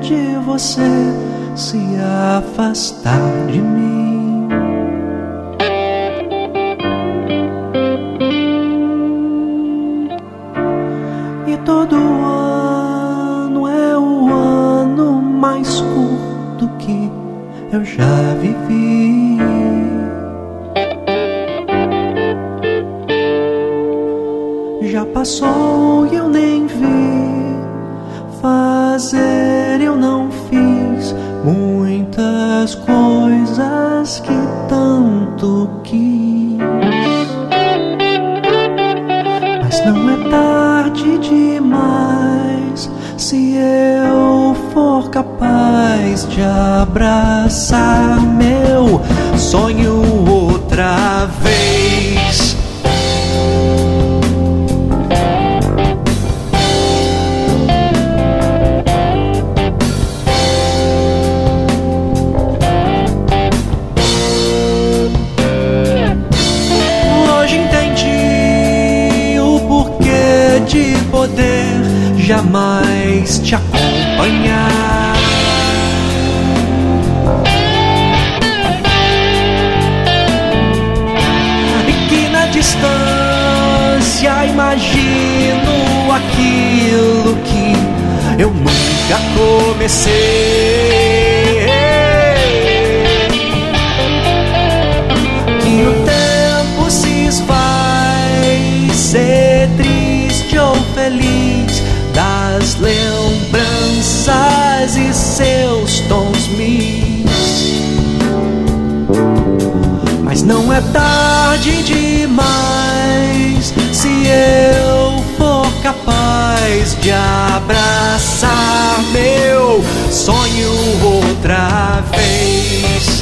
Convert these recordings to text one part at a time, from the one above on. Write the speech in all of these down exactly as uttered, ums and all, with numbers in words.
de você se afastar de mim. E todo ano é o ano mais curto que eu já vivi. Já passou e eu nem vi, fazer eu não fiz muitas coisas que tanto quis. Mas não é tarde demais se eu for capaz de abraçar meu sonho outra vez. De poder jamais te acompanhar. E que na distância imagino aquilo que eu nunca comecei. Que o tempo se esvai, ser triste ou feliz, das lembranças e seus tons mis. Mas não é tarde demais se eu for capaz de abraçar meu sonho outra vez.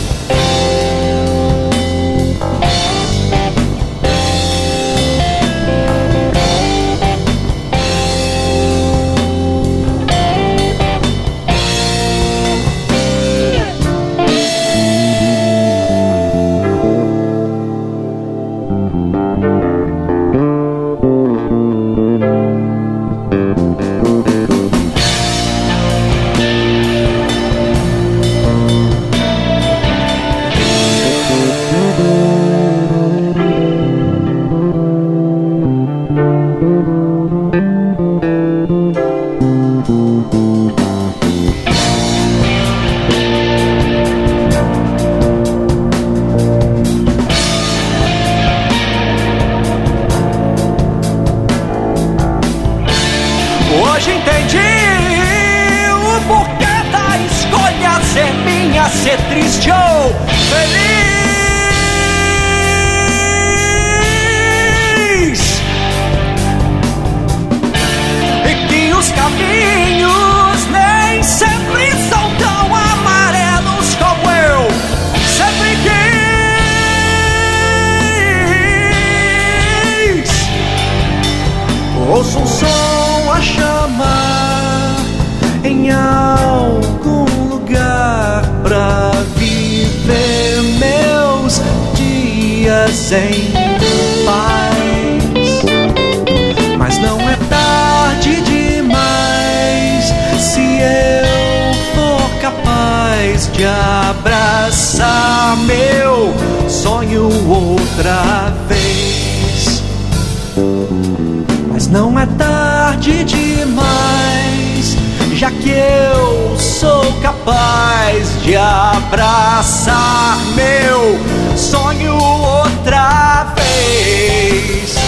Hoje entendi o porquê da escolha ser minha, ser triste ou feliz. E que os caminhos nem sempre são tão amarelos como eu sempre quis. Ouço um som a chamar em algum lugar pra viver meus dias em paz. Mas não é tarde demais se eu for capaz de abraçar meu sonho outra vez. Mas não é tarde demais, já que eu sou capaz de abraçar meu sonho outra vez.